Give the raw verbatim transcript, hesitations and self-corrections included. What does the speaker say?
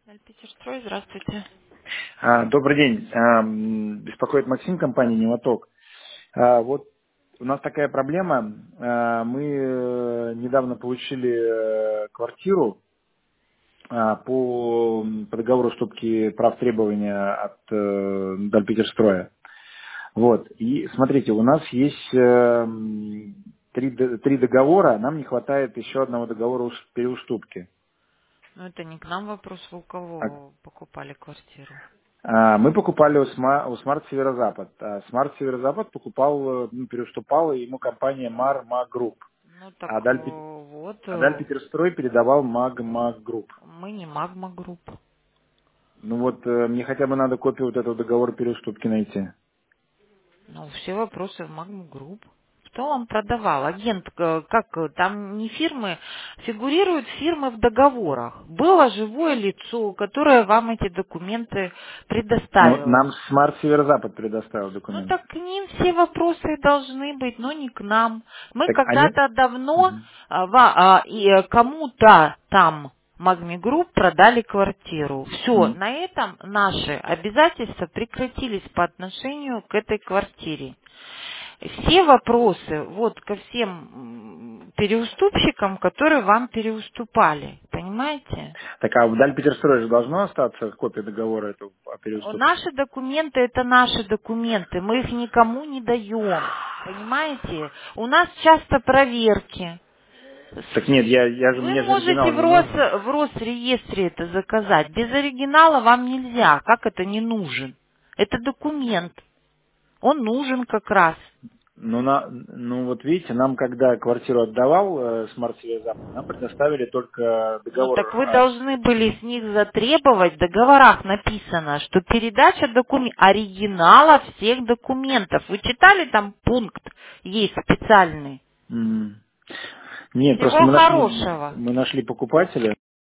Альпетерстрой, здравствуйте. А, Добрый день. А, м, Беспокоит Максим, компания «Невоток». А, Вот у нас такая проблема. А, Мы э, недавно получили э, квартиру а, по, по договору уступки прав требования от э, Дальпетерстроя. Вот. И смотрите, у нас есть э, м, три, д- три договора, нам не ххватает еще одного договора ус- переуступки. Ну, это не к нам вопрос, вы у кого покупали квартиру? А, Мы покупали у, Сма- у Смарт Северо-Запад. А Смарт Северо-Запад покупал, э, ну, переуступала ему компания Марма Групп. Ну, так А э, Даль, Пет- вот, а Даль э, Питерстрой передавал Магма Групп. мы не Магма Групп. Ну вот, э, мне хотя бы надо копию вот этого договора переуступки найти. Ну, все вопросы в Магму Групп. Кто вам продавал? Агент, э, как, э, там не фирмы, фигурируют фирмы в договорах. Было живое лицо, которое вам эти документы Ну, предоставило. нам Смарт Северо-Запад предоставил Ну документы. так к ним все вопросы и должны быть, но не к нам. Мы Так они... когда-то давно Мгм. а, ва- а, и, э, кому-то там Магми Групп продали квартиру. Все, Мгм. на этом наши обязательства прекратились по отношению к этой квартире. Все вопросы вот ко всем м, переуступщикам, которые вам переуступали. Понимаете? Так, а в Даль Питерстрое же должно остаться копия договора этого о переуступке? Наши документы это наши документы, мы их никому не даем. Понимаете? У нас часто проверки. Так нет, я, я же, Вы мне же можете оригинал в, не Рос, нужен. в Росреестре это заказать. Без оригинала вам нельзя. Как это не нужен? Это документ. Он нужен как раз. Ну, на, ну вот видите, нам когда квартиру отдавал э, Смарт Северо-Запад, нам предоставили только Ну так договор. вы а, должны были с них затребовать, в договорах написано, что передача документов, оригинала всех документов. Вы читали там пункт, есть специальный? м. Нет, просто Всего мы нашли, хорошего. мы нашли покупателя,